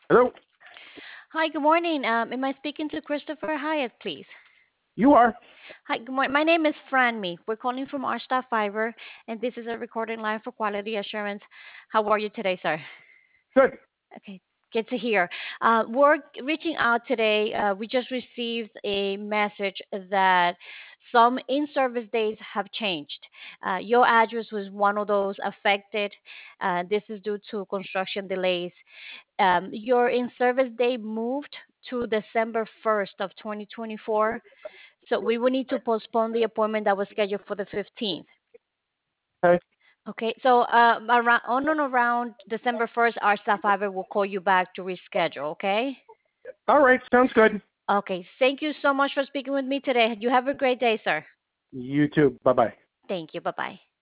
Hello, Hi, good morning. Am I speaking to Christopher Hyatt, please? you are Hi, good morning. My name is Franmy. We're calling from our staff Fiverr, and this is a recording line for quality assurance. How are you today, sir? good. Okay, good to hear. We're reaching out today. We just received a message that some in-service days have changed. Your address was one of those affected. This is due to construction delays. Your in-service day moved to December 1st of 2024. So we will need to postpone the appointment that was scheduled for the 15th. Okay. Okay, so around on and around December 1st, our staff fiber will call you back to reschedule. Okay. All right, sounds good. Okay. Thank you so much for speaking with me today. You have a great day, sir. You too. Bye bye. Thank you. Bye bye.